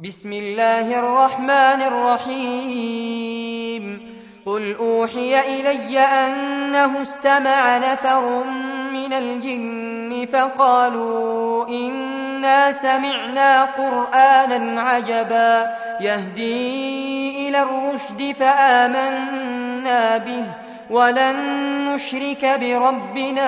بسم الله الرحمن الرحيم قل أوحي إلي أنه استمع نفر من الجن فقالوا إنا سمعنا قرآنا عجبا يهدي إلى الرشد فآمنا به ولن نشرك بربنا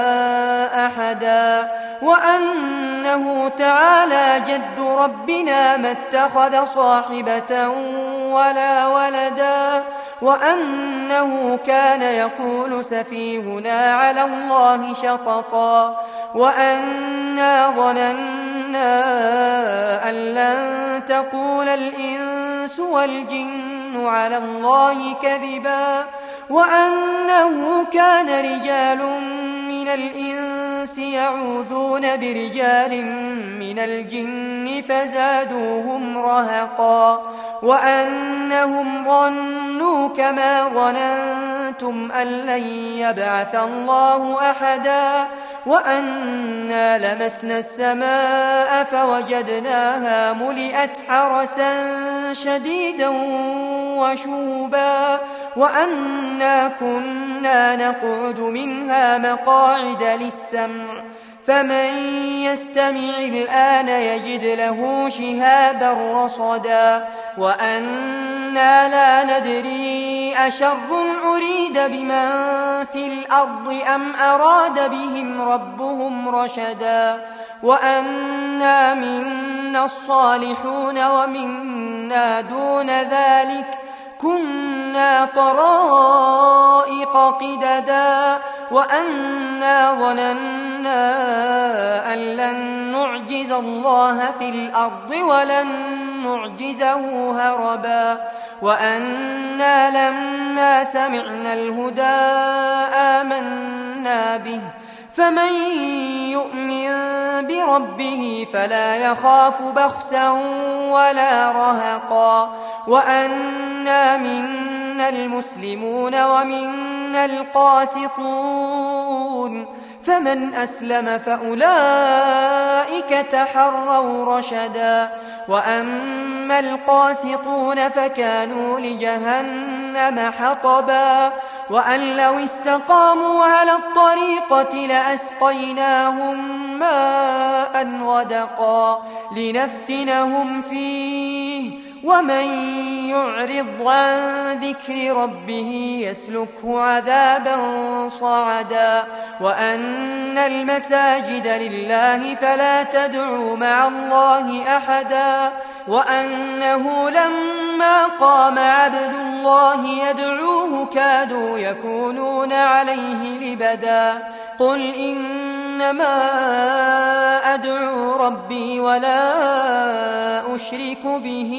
أحدا وأنه تعالى جد ربنا ما اتخذ صاحبة ولا ولدا وأنه كان يقول سفيهنا على الله شططا وأنا ظننا أن لن تقول الإنس والجن على الله كذبا وأنه كان رجال من الإنس يعوذون برجال من الجن فزادوهم رهقا وأنهم ظنوا كما ظننتم أن لن يبعث الله أحدا وأنا لمسنا السماء فوجدناها ملئت حرسا شديدا وشوبا وأنا كنا نقعد منها مقاعد للسمع فمن يستمع الآن يجد له شهابا رصدا وأنا لا ندري أشر أريد بمن في الأرض أم أراد بهم ربهم رشدا وأنا منا الصالحون ومنا دون ذلك كنا طرائق قددا وأنا ظننا أن لن نعجز الله في الأرض ولن نعجزه هربا وأنا لما سمعنا الهدى آمنا به فمن يؤمن بربه فلا يخاف بخسا ولا رهقا وأنا منا المسلمون ومنا القاسطون فمن أسلم فأولئك تحروا رشدا وأما القاسطون فكانوا لجهنم حطبا وأن لو استقاموا على الطريقة لأسقيناهم ماء غدقا لنفتنهم فيه ومن يعرض عن ذكر ربه يسلكه عذابا صعدا وأن المساجد لله فلا تدعوا مع الله أحدا وأنه لما قام عبد الله يدعوه كادوا يكونون عليه لبدا قل إنما أدعو ربي ولا أشرك به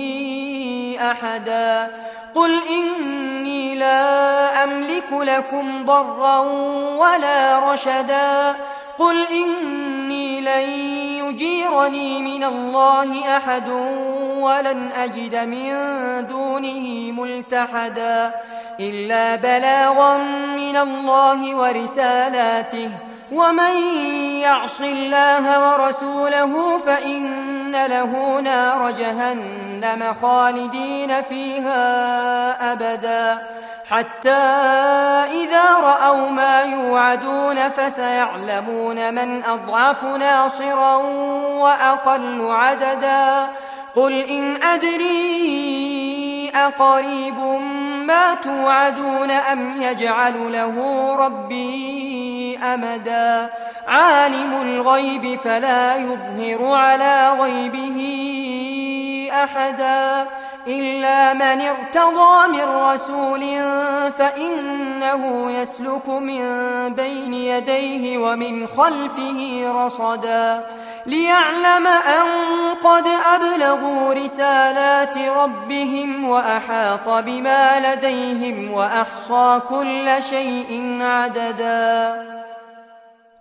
أحدا قل إني لا أملك لكم ضرا ولا رشدا قل إني لن يجيرني من الله أحد ولن أجد من دونه ملتحدا إلا بلاغا من الله ورسالاته ومن يعص الله ورسوله فإن له نار جهنم خالدين فيها أبدا حتى إذا رأوا ما يوعدون فسيعلمون من أضعف ناصرا وأقل عددا قل إن أدري أقريب ما توعدون أم يجعل له ربي أمدا عالم الغيب فلا يظهر على غيبه أحدا إلا من ارتضى من رسول فإنه يسلك من بين يديه ومن خلفه رصدا ليعلم أن قد أبلغوا رسالات ربهم وأحاط بما لديهم وأحصى كل شيء عددا